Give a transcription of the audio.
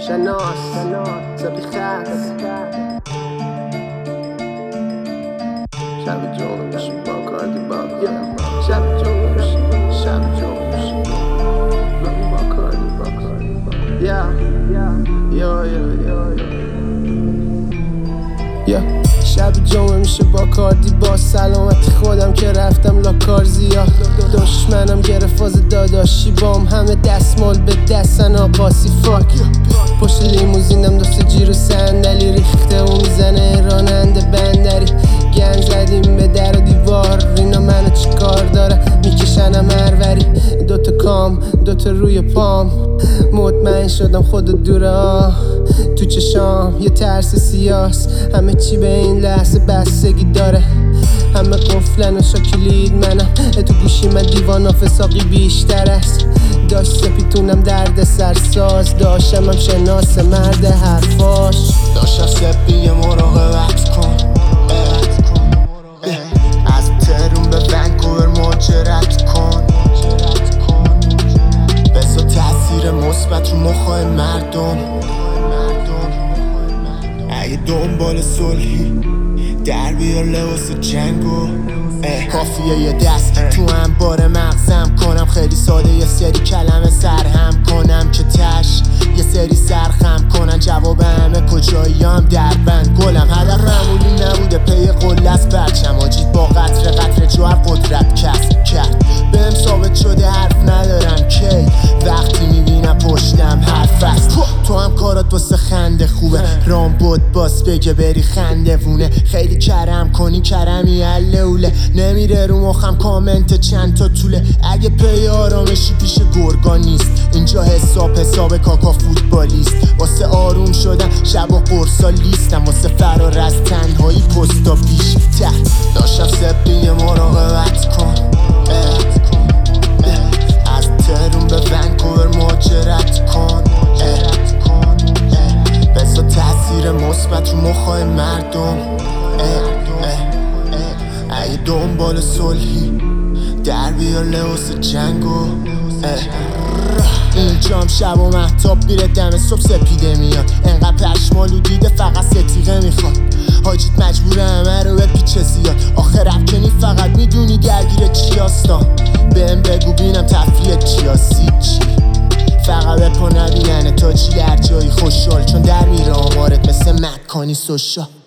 شناس سبی خط شب جمعه میشه با کاردی با شب جمعه میشه من با کاردی شب جمعه میشه با کاردی با سلامتی خودم که رفتم لاکارزیا دشمنم گرفت فاز داداشی بام همه دستمال به دستن آقاسی فاک پشت لیموزینم دوست جیر و صندلی ریخته و میزنه راننده بندری گن زدیم به در و دیوار اینا منو چی کار داره میکشنم هروری دوتا کام دوتا روی پام مطمئن شدم خود دوره تو چشام یه ترس سیاس همه چی به این لحظه بستگی داره همه قفلن و شاکلید منم تو گوشی من دیوان فساقی بیشتر است داشت سپیتونم درد سرساز داشتم هم شناس مرد حرفاش داشتم سپی مراقبت کن از تهرون به ونکوور مهاجرت کن بذار تاثیر مثبت رو مخای مردم اگه دنبال صلحی در بیار لباس جنگو کافیه یه دست تو انبار مغزم کنم خیلی ساده یه سری کلمه سرهم کنم که تش یه سری سرخم کنن جواب همه کجاییم در بند گلم هدف معمولی نبوده پی قله از برچم آجید با قطره جوهر قدرت کسب کرد بهم ثابت شده حرف ندارم کی وقتی میبینم پشتم حرف است تو هم کارات واسه خنده خوبه رام بود باس بگه بری خنده وونه خیلی کرم کنی کرمی اللوله نمیره رو مخم کامنت چند تا طوله اگه پی آرامشی پیش گرگا نیست اینجا حساب کاکا فوتبالیست واسه آروم شدن شب و قرصا لیستم واسه فرار از تنهایی پستا پیش تحت داشتم سپی مراقبت کن از تهرون به ونکوور مهاجرت کن بذار تاثیر مثبت رو مخای مردم اگه دنبال صلحی در بیار لباس جنگو اینجام شب و مهتاب میره دم صبح سپیده میاد انقدر پشمالو دیده فقط ستیقه میخواد حاجیت مجبوره همه رو به پیچه زیاد آخر رفکنی فقط میدونی درگیر چی هستم بهم بگو بینم تفریه چی چی فقط بپا نبیننه تا چی در جایی خوشحال چون در میره آمارت مثل مکانی سوشا